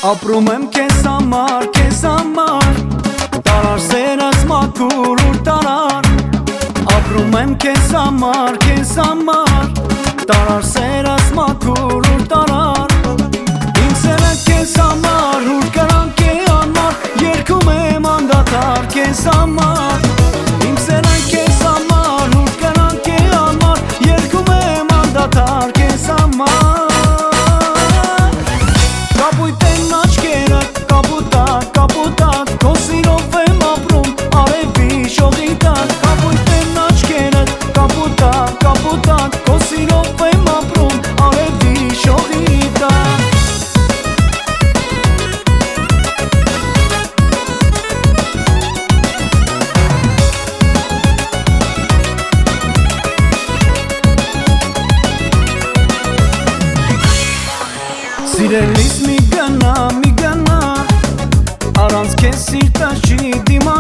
Ապրում եմ քեզ համար Տարար սերս մաքուր ուր տարար Ապրում եմ քեզ համար Տարար սերս մաքուր ուր տարար Իմ սերը քեզ համար ուր կրանք է անմար Երգում եմ անդադար քեզ համար Իմ սերը քեզ համար ուր կրանք է անմար Երգում եմ անդադար քեզ համար Կապույտ են աչքերդ, կապուտակ Քո սիրով եմ ապրում, արևի շողի տակ Կապույտ են աչքերդ, կապուտակ Քո սիրով եմ ապրում, արևի շողի տակ Սիրելիս մի գնա Առանց քեզ սիրտս չի դիմա